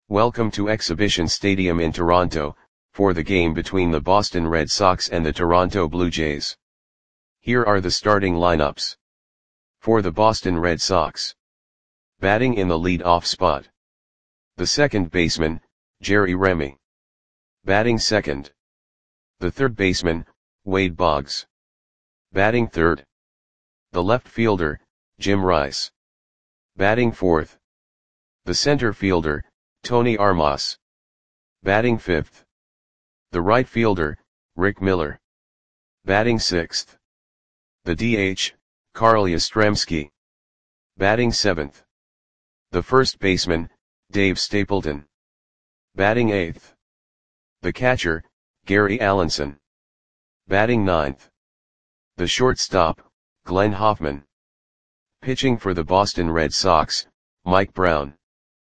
Welcome to Exhibition Stadium in Toronto, for the game between the Boston Red Sox and the Toronto Blue Jays. Here are the starting lineups. For the Boston Red Sox. Batting in the lead-off spot. The second baseman, Jerry Remy. Batting second. The third baseman, Wade Boggs. Batting third. The left fielder, Jim Rice. Batting fourth. The center fielder, Tony Armas. Batting fifth. The right fielder, Rick Miller. Batting sixth. The DH, Carl Yastrzemski. Batting seventh. The first baseman, Dave Stapleton. Batting eighth. The catcher, Gary Allenson. Batting ninth. The shortstop, Glenn Hoffman. Pitching for the Boston Red Sox, Mike Brown.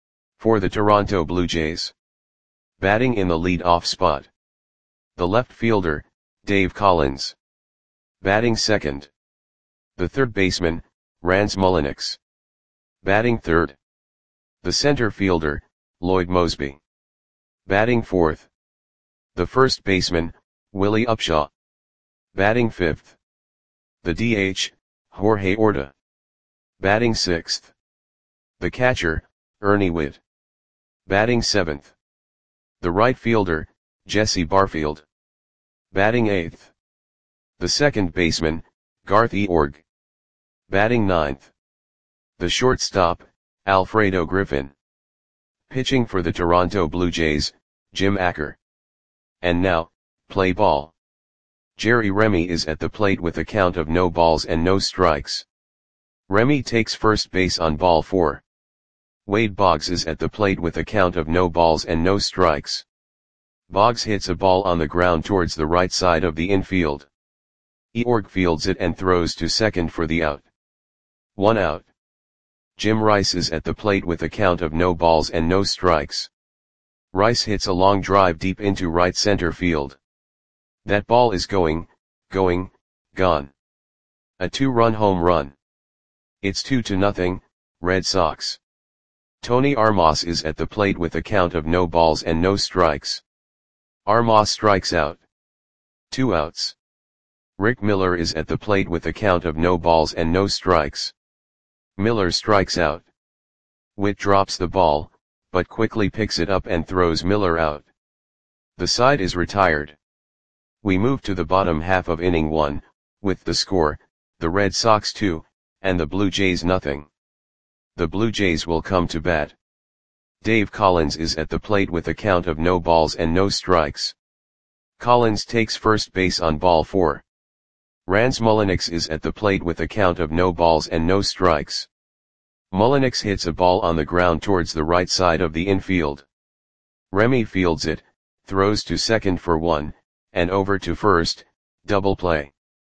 For the Toronto Blue Jays. Batting in the lead-off spot. The left fielder, Dave Collins. Batting second. The third baseman, Rance Mulliniks. Batting third. The center fielder, Lloyd Moseby. Batting fourth. The first baseman, Willie Upshaw. Batting fifth. The DH, Jorge Orta. Batting sixth. The catcher, Ernie Whitt. Batting seventh. The right fielder, Jesse Barfield. Batting eighth. The second baseman, Garth Eorg. Batting ninth. The shortstop, Alfredo Griffin. Pitching for the Toronto Blue Jays, Jim Acker. And now, play ball. Jerry Remy is at the plate with a count of no balls and no strikes. Remy takes first base on ball 4. Wade Boggs is at the plate with a count of no balls and no strikes. Boggs hits a ball on the ground towards the right side of the infield. Eorg fields it and throws to second for the out. 1 out. Jim Rice is at the plate with a count of no balls and no strikes. Rice hits a long drive deep into right center field. That ball is gone. A 2-run home run. It's 2-0, Red Sox. Tony Armas is at the plate with a count of no balls and no strikes. Armas strikes out. 2 outs. Rick Miller is at the plate with a count of no balls and no strikes. Miller strikes out. Whitt drops the ball, but quickly picks it up and throws Miller out. The side is retired. We move to the bottom half of inning 1, with the score, the Red Sox 2, and the Blue Jays nothing. The Blue Jays will come to bat. Dave Collins is at the plate with a count of no balls and no strikes. Collins takes first base on ball 4. Rance Mulliniks is at the plate with a count of no balls and no strikes. Mulliniks hits a ball on the ground towards the right side of the infield. Remy fields it, throws to second for 1, and over to first, double play.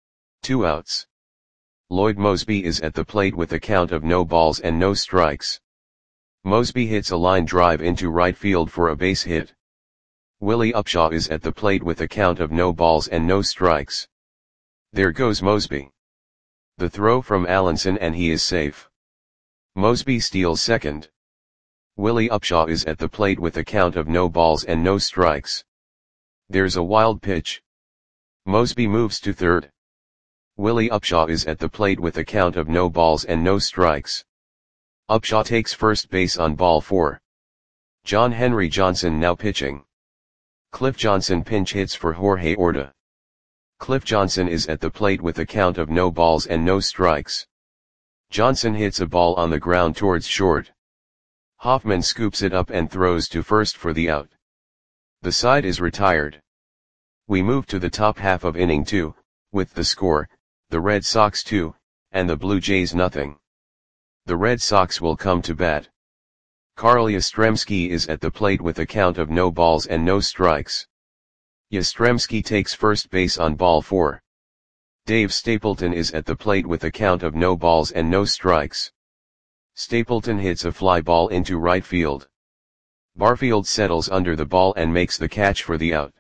2 outs. Lloyd Moseby is at the plate with a count of no balls and no strikes. Moseby hits a line drive into right field for a base hit. Willie Upshaw is at the plate with a count of no balls and no strikes. There goes Moseby. The throw from Allenson and he is safe. Moseby steals second. Willie Upshaw is at the plate with a count of no balls and no strikes. There's a wild pitch. Moseby moves to third. Willie Upshaw is at the plate with a count of no balls and no strikes. Upshaw takes first base on ball 4. John Henry Johnson now pitching. Cliff Johnson pinch hits for Jorge Orta. Cliff Johnson is at the plate with a count of no balls and no strikes. Johnson hits a ball on the ground towards short. Hoffman scoops it up and throws to first for the out. The side is retired. We move to the top half of inning 2, with the score, the Red Sox 2, and the Blue Jays nothing. The Red Sox will come to bat. Carl Yastrzemski is at the plate with a count of no balls and no strikes. Yastrzemski takes first base on ball 4. Dave Stapleton is at the plate with a count of no balls and no strikes. Stapleton hits a fly ball into right field. Barfield settles under the ball and makes the catch for the out.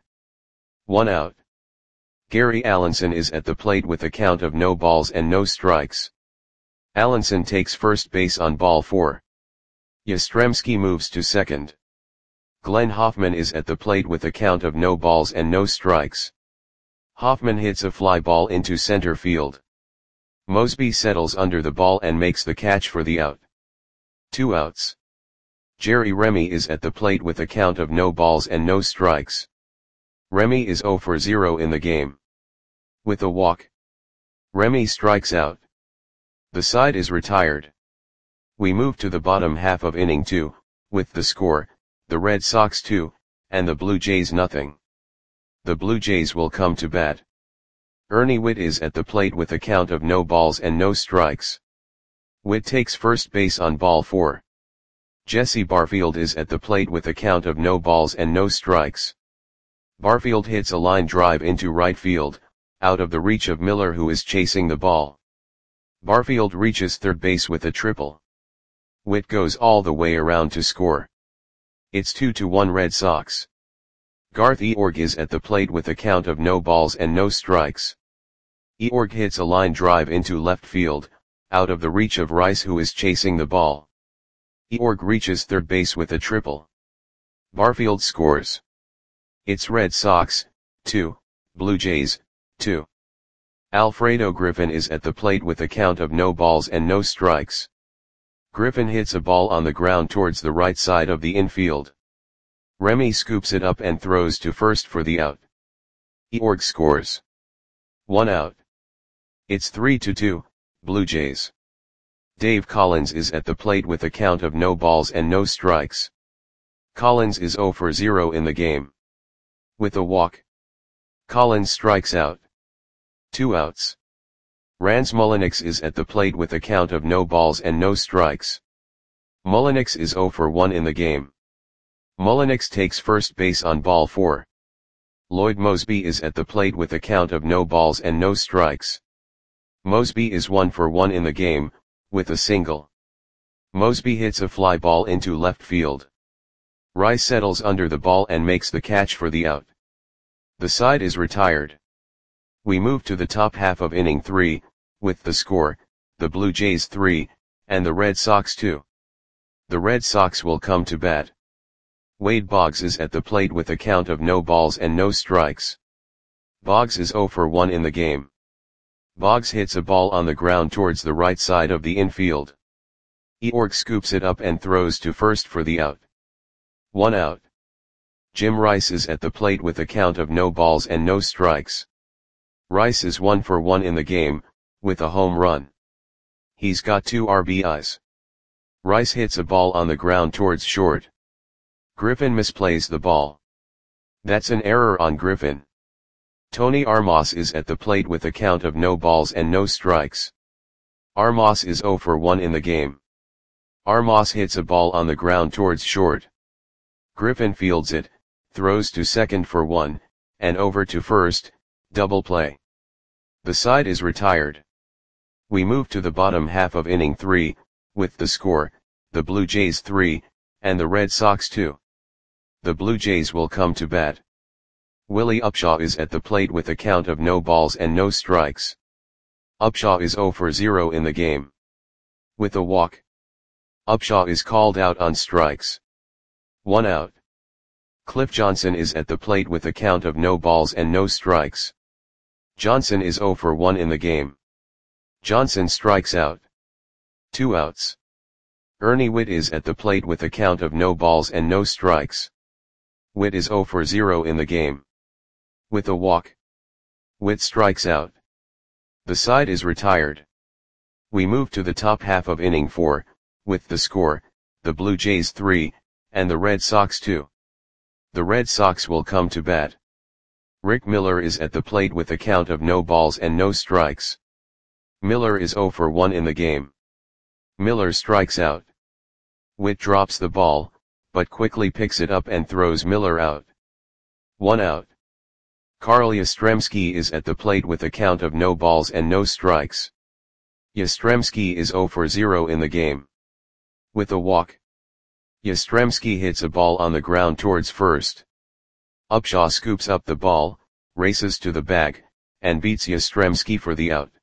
1 out. Gary Allenson is at the plate with a count of no balls and no strikes. Allenson takes first base on ball 4. Yastrzemski moves to second. Glenn Hoffman is at the plate with a count of no balls and no strikes. Hoffman hits a fly ball into center field. Mosby settles under the ball and makes the catch for the out. 2 outs. Jerry Remy is at the plate with a count of no balls and no strikes. Remy is 0 for 0 in the game. With a walk, Remy strikes out. The side is retired. We move to the bottom half of inning 2, with the score, the Red Sox 2, and the Blue Jays nothing. The Blue Jays will come to bat. Ernie Whitt is at the plate with a count of no balls and no strikes. Whitt takes first base on ball 4. Jesse Barfield is at the plate with a count of no balls and no strikes. Barfield hits a line drive into right field, out of the reach of Miller, who is chasing the ball. Barfield reaches third base with a triple. Whitt goes all the way around to score. It's 2-1 Red Sox. Garth Eorg is at the plate with a count of no balls and no strikes. Eorg hits a line drive into left field, out of the reach of Rice, who is chasing the ball. Eorg reaches third base with a triple. Barfield scores. It's Red Sox 2, Blue Jays 2. Alfredo Griffin is at the plate with a count of no balls and no strikes. Griffin hits a ball on the ground towards the right side of the infield. Remy scoops it up and throws to first for the out. Eorg scores. 1 out. It's 3-2, Blue Jays. Dave Collins is at the plate with a count of no balls and no strikes. Collins is 0 for 0 in the game. With a walk, Collins strikes out. 2 outs. Rans Mulliniks is at the plate with a count of no balls and no strikes. Mulliniks is 0 for 1 in the game. Mulliniks takes first base on ball 4. Lloyd Mosby is at the plate with a count of no balls and no strikes. Mosby is 1 for 1 in the game, with a single. Mosby hits a fly ball into left field. Rice settles under the ball and makes the catch for the out. The side is retired. We move to the top half of inning 3, with the score, the Blue Jays 3, and the Red Sox 2. The Red Sox will come to bat. Wade Boggs is at the plate with a count of no balls and no strikes. Boggs is 0 for 1 in the game. Boggs hits a ball on the ground towards the right side of the infield. Eorg scoops it up and throws to first for the out. 1 out. Jim Rice is at the plate with a count of no balls and no strikes. Rice is 1 for 1 in the game, with a home run. He's got 2 RBIs. Rice hits a ball on the ground towards short. Griffin misplays the ball. That's an error on Griffin. Tony Armas is at the plate with a count of no balls and no strikes. Armas is 0 for 1 in the game. Armas hits a ball on the ground towards short. Griffin fields it, throws to second for 1, and over to first, double play. The side is retired. We move to the bottom half of inning 3, with the score, the Blue Jays 3, and the Red Sox 2. The Blue Jays will come to bat. Willie Upshaw is at the plate with a count of no balls and no strikes. Upshaw is 0 for 0 in the game. With a walk, Upshaw is called out on strikes. 1 out. Cliff Johnson is at the plate with a count of no balls and no strikes. Johnson is 0 for 1 in the game. Johnson strikes out. 2 outs. Ernie Whitt is at the plate with a count of no balls and no strikes. Whitt is 0 for 0 in the game. With a walk, Whitt strikes out. The side is retired. We move to the top half of inning 4, with the score, the Blue Jays 3, and the Red Sox 2. The Red Sox will come to bat. Rick Miller is at the plate with a count of no balls and no strikes. Miller is 0 for 1 in the game. Miller strikes out. Whitt drops the ball, but quickly picks it up and throws Miller out. 1 out. Carl Yastrzemski is at the plate with a count of no balls and no strikes. Yastrzemski is 0 for 0 in the game. With a walk, Yastrzemski hits a ball on the ground towards first. Upshaw scoops up the ball, races to the bag, and beats Yastrzemski for the out.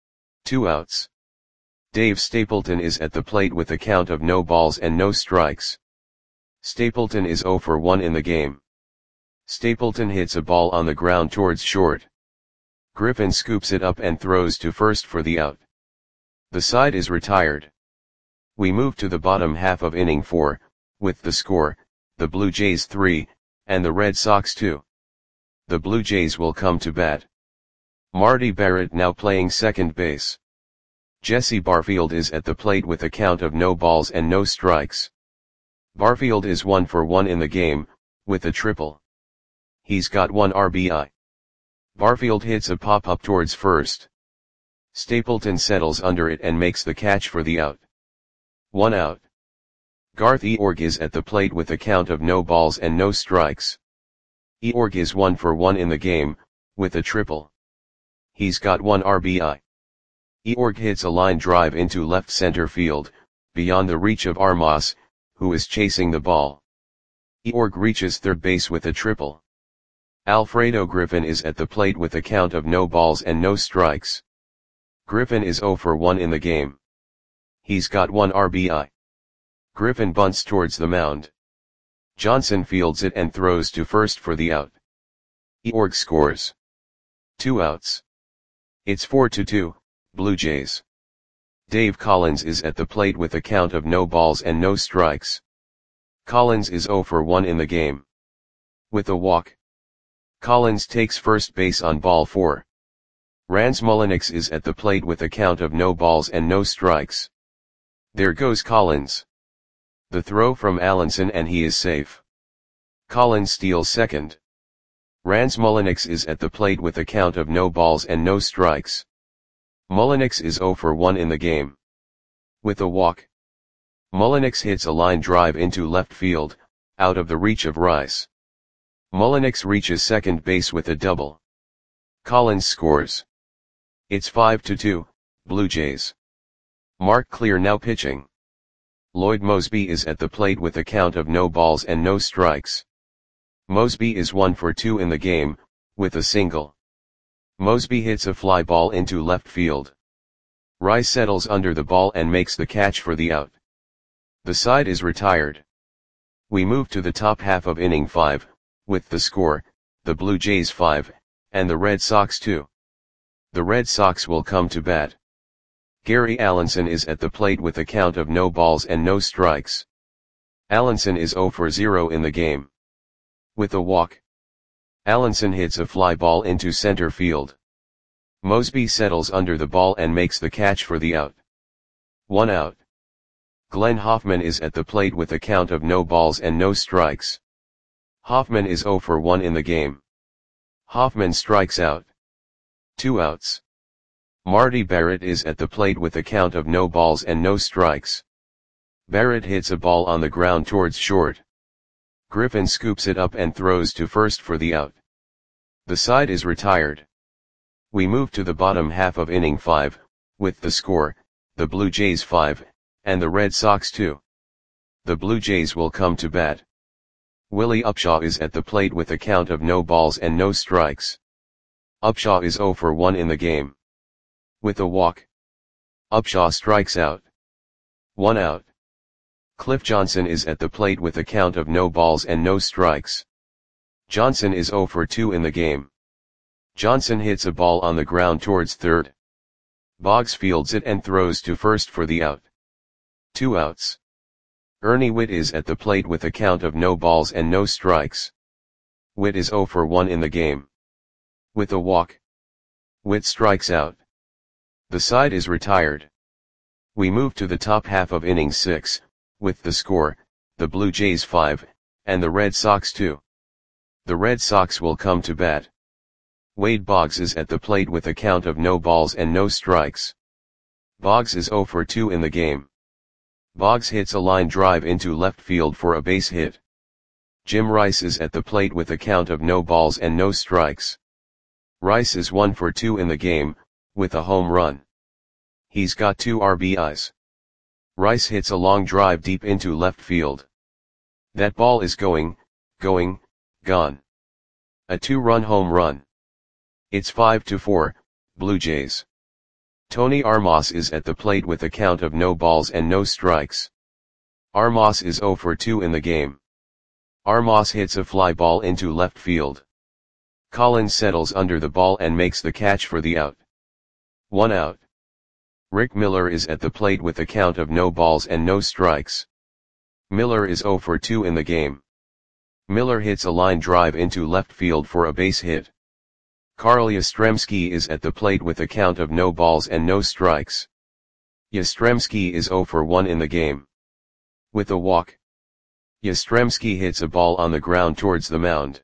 2 outs. Dave Stapleton is at the plate with a count of no balls and no strikes. Stapleton is 0 for 1 in the game. Stapleton hits a ball on the ground towards short. Griffin scoops it up and throws to first for the out. The side is retired. We move to the bottom half of inning 4, with the score, the Blue Jays 3, and the Red Sox 2. The Blue Jays will come to bat. Marty Barrett now playing second base. Jesse Barfield is at the plate with a count of no balls and no strikes. Barfield is 1 for 1 in the game, with a triple. He's got 1 RBI. Barfield hits a pop-up towards first. Stapleton settles under it and makes the catch for the out. 1 out. Garth Eorg is at the plate with a count of no balls and no strikes. Eorg is 1 for 1 in the game, with a triple. He's got 1 RBI. Eorg hits a line drive into left center field, beyond the reach of Armas, who is chasing the ball. Eorg reaches third base with a triple. Alfredo Griffin is at the plate with a count of no balls and no strikes. Griffin is 0 for 1 in the game. He's got 1 RBI. Griffin bunts towards the mound. Johnson fields it and throws to first for the out. Eorg scores. 2 outs. It's 4-2, Blue Jays. Dave Collins is at the plate with a count of no balls and no strikes. Collins is 0 for 1 in the game. With a walk. Collins takes first base on ball 4. Rans Mulliniks is at the plate with a count of no balls and no strikes. There goes Collins. The throw from Allenson and he is safe. Collins steals second. Rans Mulliniks is at the plate with a count of no balls and no strikes. Mulliniks is 0 for 1 in the game. With a walk. Mulliniks hits a line drive into left field, out of the reach of Rice. Mulliniks reaches second base with a double. Collins scores. It's 5-2, Blue Jays. Mark Clear now pitching. Lloyd Mosby is at the plate with a count of no balls and no strikes. Mosby is 1 for 2 in the game, with a single. Mosby hits a fly ball into left field. Rice settles under the ball and makes the catch for the out. The side is retired. We move to the top half of inning 5, with the score, the Blue Jays 5, and the Red Sox 2. The Red Sox will come to bat. Gary Allenson is at the plate with a count of no balls and no strikes. Allenson is 0 for 0 in the game. With a walk. Allenson hits a fly ball into center field. Mosby settles under the ball and makes the catch for the out. 1 out. Glenn Hoffman is at the plate with a count of no balls and no strikes. Hoffman is 0 for 1 in the game. Hoffman strikes out. 2 outs. Marty Barrett is at the plate with a count of no balls and no strikes. Barrett hits a ball on the ground towards short. Griffin scoops it up and throws to first for the out. The side is retired. We move to the bottom half of inning 5, with the score, the Blue Jays 5, and the Red Sox 2. The Blue Jays will come to bat. Willie Upshaw is at the plate with a count of no balls and no strikes. Upshaw is 0 for 1 in the game. With a walk. Upshaw strikes out. 1 out. Cliff Johnson is at the plate with a count of no balls and no strikes. Johnson is 0 for 2 in the game. Johnson hits a ball on the ground towards third. Boggs fields it and throws to first for the out. 2 outs. Ernie Whitt is at the plate with a count of no balls and no strikes. Whitt is 0 for 1 in the game. With a walk. Whitt strikes out. The side is retired. We move to the top half of inning 6, with the score, the Blue Jays 5, and the Red Sox 2. The Red Sox will come to bat. Wade Boggs is at the plate with a count of no balls and no strikes. Boggs is 0 for 2 in the game. Boggs hits a line drive into left field for a base hit. Jim Rice is at the plate with a count of no balls and no strikes. Rice is 1 for 2 in the game, with a home run. He's got 2 RBIs. Rice hits a long drive deep into left field. That ball is gone. A 2-run home run. It's 5-4, Blue Jays. Tony Armas is at the plate with a count of no balls and no strikes. Armas is 0 for 2 in the game. Armas hits a fly ball into left field. Collins settles under the ball and makes the catch for the out. 1 out. Rick Miller is at the plate with a count of no balls and no strikes. Miller is 0 for 2 in the game. Miller hits a line drive into left field for a base hit. Carl Yastrzemski is at the plate with a count of no balls and no strikes. Yastrzemski is 0 for 1 in the game. With a walk, Yastrzemski hits a ball on the ground towards the mound.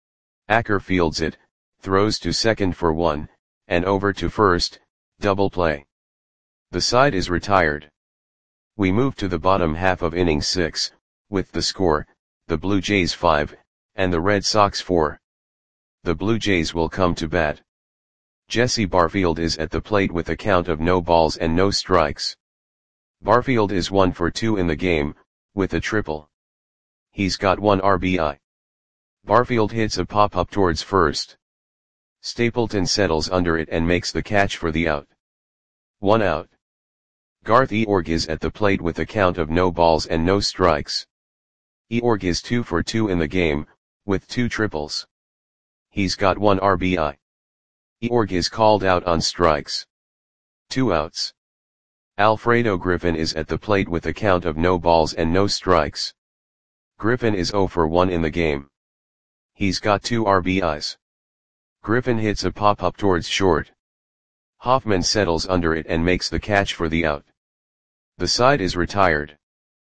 Acker fields it, throws to second for 1, and over to first, double play. The side is retired. We move to the bottom half of inning 6, with the score, the Blue Jays 5, and the Red Sox 4. The Blue Jays will come to bat. Jesse Barfield is at the plate with a count of no balls and no strikes. Barfield is 1 for 2 in the game, with a triple. He's got 1 RBI. Barfield hits a pop-up towards first. Stapleton settles under it and makes the catch for the out. 1 out. Garth Eorg is at the plate with a count of no balls and no strikes. Eorg is 2 for 2 in the game, with 2 triples. He's got 1 RBI. Eorg is called out on strikes. 2 outs. Alfredo Griffin is at the plate with a count of no balls and no strikes. Griffin is 0 for 1 in the game. He's got 2 RBIs. Griffin hits a pop-up towards short. Hoffman settles under it and makes the catch for the out. The side is retired.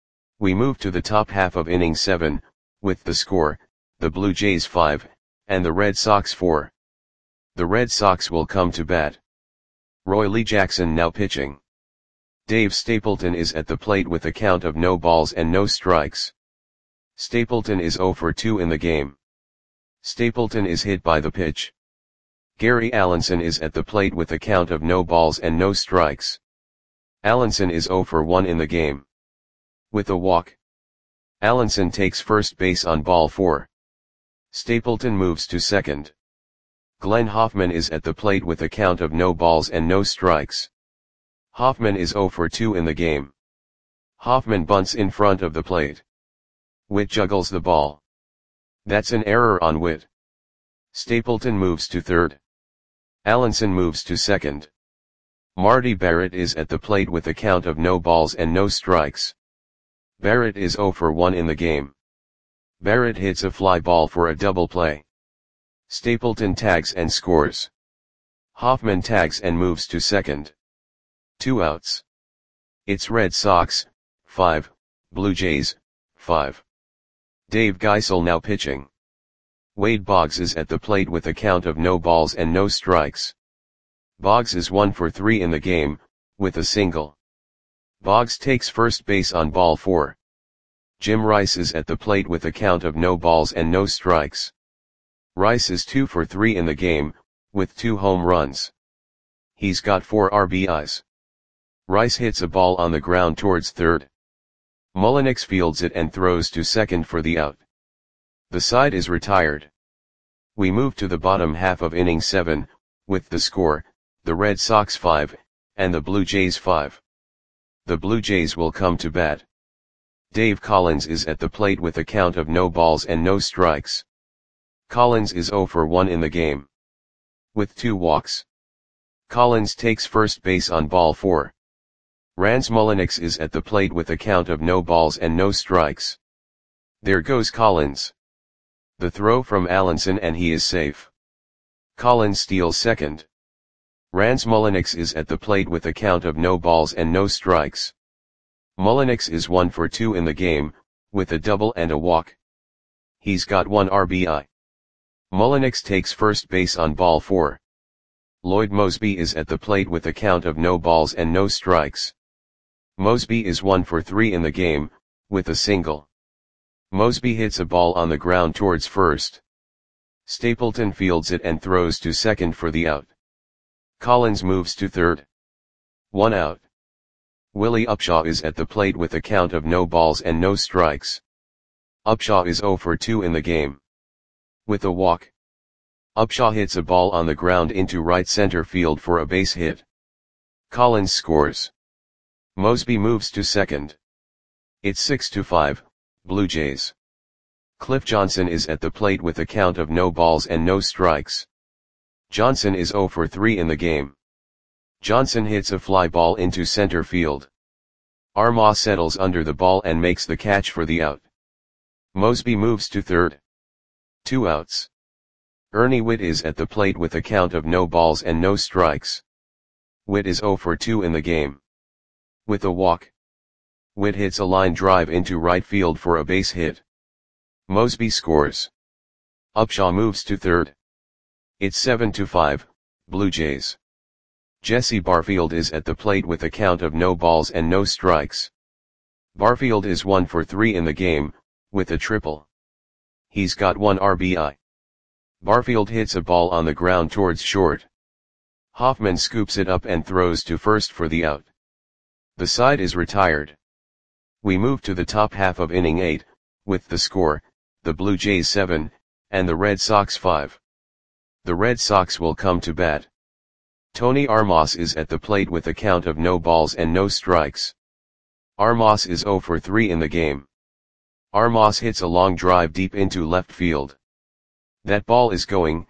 We move to the top half of inning 7, with the score, the Blue Jays 5, and the Red Sox 4. The Red Sox will come to bat. Roy Lee Jackson now pitching. Dave Stapleton is at the plate with a count of no balls and no strikes. Stapleton is 0 for 2 in the game. Stapleton is hit by the pitch. Gary Allenson is at the plate with a count of no balls and no strikes. Allenson is 0 for 1 in the game. With a walk, Allenson takes first base on ball 4. Stapleton moves to second. Glenn Hoffman is at the plate with a count of no balls and no strikes. Hoffman is 0 for 2 in the game. Hoffman bunts in front of the plate. Witt juggles the ball. That's an error on Witt. Stapleton moves to third. Allenson moves to second. Marty Barrett is at the plate with a count of no balls and no strikes. Barrett is 0 for 1 in the game. Barrett hits a fly ball for a double play. Stapleton tags and scores. Hoffman tags and moves to second. 2 outs. It's Red Sox, 5, Blue Jays, 5. Dave Geisel now pitching. Wade Boggs is at the plate with a count of no balls and no strikes. Boggs is 1 for 3 in the game, with a single. Boggs takes first base on ball 4. Jim Rice is at the plate with a count of no balls and no strikes. Rice is 2 for 3 in the game, with 2 home runs. He's got 4 RBIs. Rice hits a ball on the ground towards third. Mullenix fields it and throws to second for the out. The side is retired. We move to the bottom half of inning 7, with the score, the Red Sox 5, and the Blue Jays 5. The Blue Jays will come to bat. Dave Collins is at the plate with a count of no balls and no strikes. Collins is 0 for 1 in the game. With 2 walks. Collins takes first base on ball 4. Rans Mullenix is at the plate with a count of no balls and no strikes. There goes Collins. The throw from Allenson and he is safe. Collins steals second. Rans Mullenix is at the plate with a count of no balls and no strikes. Mullenix is 1 for 2 in the game, with a double and a walk. He's got 1 RBI. Mullenix takes first base on ball 4. Lloyd Mosby is at the plate with a count of no balls and no strikes. Mosby is 1 for 3 in the game, with a single. Mosby hits a ball on the ground towards first. Stapleton fields it and throws to second for the out. Collins moves to third. 1 out. Willie Upshaw is at the plate with a count of no balls and no strikes. Upshaw is 0 for 2 in the game. With a walk, Upshaw hits a ball on the ground into right center field for a base hit. Collins scores. Mosby moves to second. It's 6-5, Blue Jays. Cliff Johnson is at the plate with a count of no balls and no strikes. Johnson is 0 for 3 in the game. Johnson hits a fly ball into center field. Armas settles under the ball and makes the catch for the out. Mosby moves to third. 2 outs. Ernie Whitt is at the plate with a count of no balls and no strikes. Whitt is 0 for 2 in the game. With a walk, Whitt hits a line drive into right field for a base hit. Mosby scores. Upshaw moves to third. It's 7-5, Blue Jays. Jesse Barfield is at the plate with a count of no balls and no strikes. Barfield is 1 for 3 in the game, with a triple. He's got 1 RBI. Barfield hits a ball on the ground towards short. Hoffman scoops it up and throws to first for the out. The side is retired. We move to the top half of inning 8, with the score, the Blue Jays 7, and the Red Sox 5. The Red Sox will come to bat. Tony Armas is at the plate with a count of no balls and no strikes. Armas is 0 for 3 in the game. Armas hits a long drive deep into left field. That ball is gone.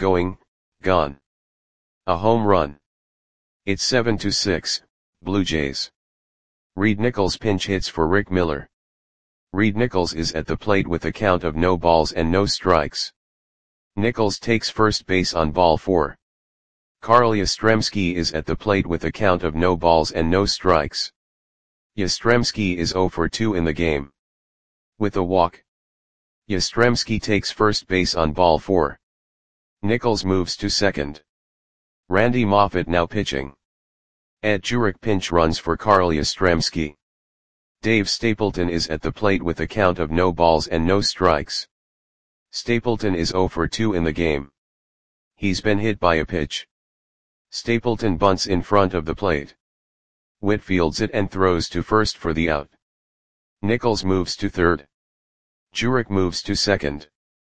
A home run. It's 7-6, Blue Jays. Reed Nichols pinch hits for Rick Miller. Reed Nichols is at the plate with a count of no balls and no strikes. Nichols takes first base on ball 4. Carl Yastrzemski is at the plate with a count of no balls and no strikes. Yastrzemski is 0 for 2 in the game. With a walk, Yastrzemski takes first base on ball 4. Nichols moves to second. Randy Moffett now pitching. Ed Jurek pinch runs for Carl Yastrzemski. Dave Stapleton is at the plate with a count of no balls and no strikes. Stapleton is 0 for 2 in the game. He's been hit by a pitch. Stapleton bunts in front of the plate. Whitt fields it and throws to first for the out. Nichols moves to third. Jurek moves to second.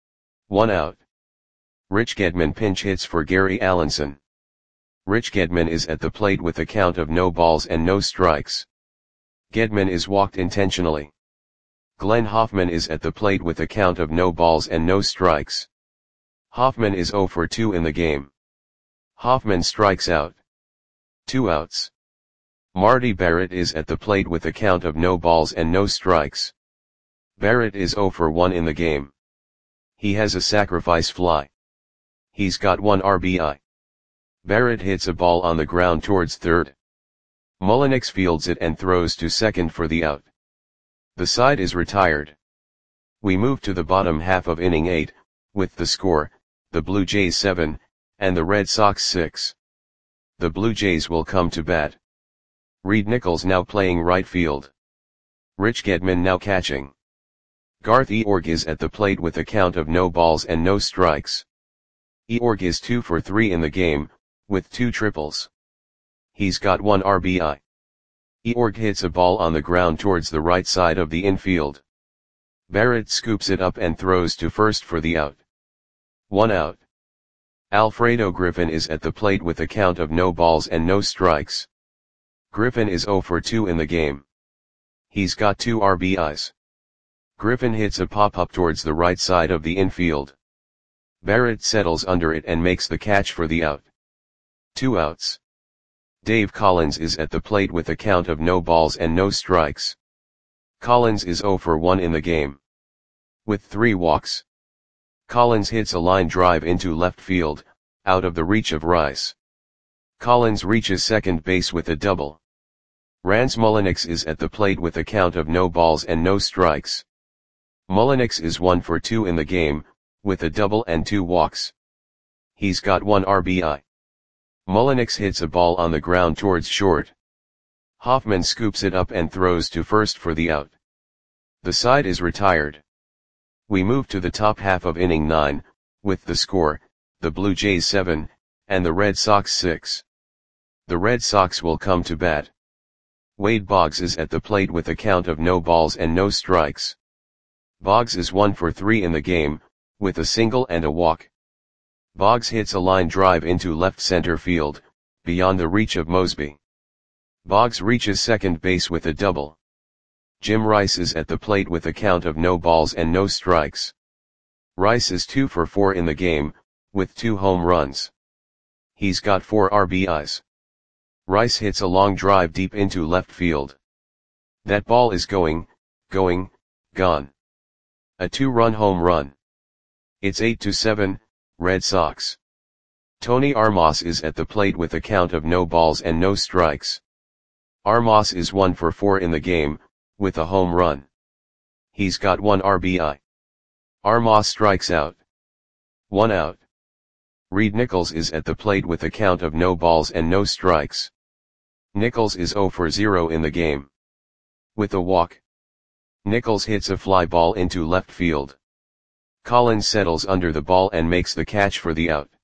1 out. Rich Gedman pinch hits for Gary Allenson. Rich Gedman is at the plate with a count of no balls and no strikes. Gedman is walked intentionally. Glenn Hoffman is at the plate with a count of no balls and no strikes. Hoffman is 0 for 2 in the game. Hoffman strikes out. 2 outs. Marty Barrett is at the plate with a count of no balls and no strikes. Barrett is 0 for 1 in the game. He has a sacrifice fly. He's got 1 RBI. Barrett hits a ball on the ground towards third. Mullenix fields it and throws to second for the out. The side is retired. We move to the bottom half of inning 8, with the score, the Blue Jays 7, and the Red Sox 6. The Blue Jays will come to bat. Reed Nichols now playing right field. Rich Gedman now catching. Garth Eorg is at the plate with a count of no balls and no strikes. Eorg is 2 for 3 in the game, with 2 triples. He's got 1 RBI. Eorg hits a ball on the ground towards the right side of the infield. Barrett scoops it up and throws to first for the out. 1 out. Alfredo Griffin is at the plate with a count of no balls and no strikes. Griffin is 0 for 2 in the game. He's got 2 RBIs. Griffin hits a pop-up towards the right side of the infield. Barrett settles under it and makes the catch for the out. 2 outs. Dave Collins is at the plate with a count of no balls and no strikes. Collins is 0 for 1 in the game. With 3 walks. Collins hits a line drive into left field, out of the reach of Rice. Collins reaches second base with a double. Rance Mullenix is at the plate with a count of no balls and no strikes. Mullenix is 1 for 2 in the game, with a double and 2 walks. He's got 1 RBI. Mullenix hits a ball on the ground towards short. Hoffman scoops it up and throws to first for the out. The side is retired. We move to the top half of inning 9, with the score, the Blue Jays 7, and the Red Sox 6. The Red Sox will come to bat. Wade Boggs is at the plate with a count of no balls and no strikes. Boggs is 1 for 3 in the game, with a single and a walk. Boggs hits a line drive into left center field, beyond the reach of Mosby. Boggs reaches second base with a double. Jim Rice is at the plate with a count of no balls and no strikes. Rice is 2 for 4 in the game, with 2 home runs. He's got 4 RBIs. Rice hits a long drive deep into left field. That ball is gone. A 2-run home run. It's 8-7, Red Sox. Tony Armas is at the plate with a count of no balls and no strikes. Armas is 1 for 4 in the game, with a home run. He's got 1 RBI. Armas strikes out. 1 out. Reed Nichols is at the plate with a count of no balls and no strikes. Nichols is 0 for 0 in the game. With a walk. Nichols hits a fly ball into left field. Collins settles under the ball and makes the catch for the out.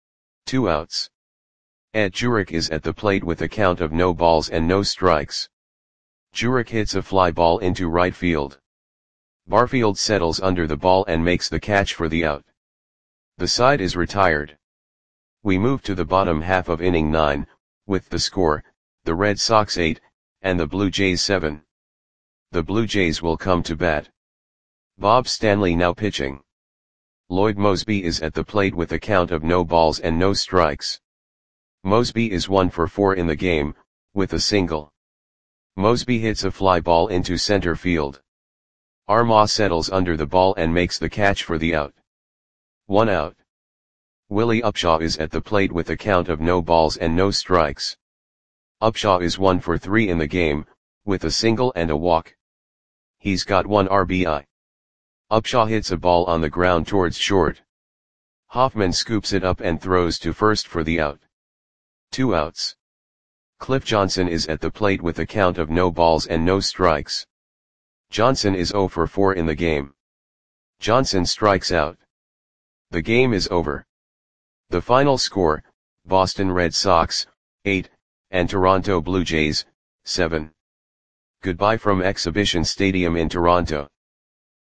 2 outs. Ed Jurek is at the plate with a count of no balls and no strikes. Jurek hits a fly ball into right field. Barfield settles under the ball and makes the catch for the out. The side is retired. We move to the bottom half of inning 9, with the score, the Red Sox 8, and the Blue Jays 7. The Blue Jays will come to bat. Bob Stanley now pitching. Lloyd Moseby is at the plate with a count of no balls and no strikes. Moseby is 1 for 4 in the game, with a single. Moseby hits a fly ball into center field. Armas settles under the ball and makes the catch for the out. 1 out. Willie Upshaw is at the plate with a count of no balls and no strikes. Upshaw is 1 for 3 in the game, with a single and a walk. He's got 1 RBI. Upshaw hits a ball on the ground towards short. Hoffman scoops it up and throws to first for the out. 2 outs. Cliff Johnson is at the plate with a count of no balls and no strikes. Johnson is 0 for 4 in the game. Johnson strikes out. The game is over. The final score, Boston Red Sox, 8, and Toronto Blue Jays, 7. Goodbye from Exhibition Stadium in Toronto.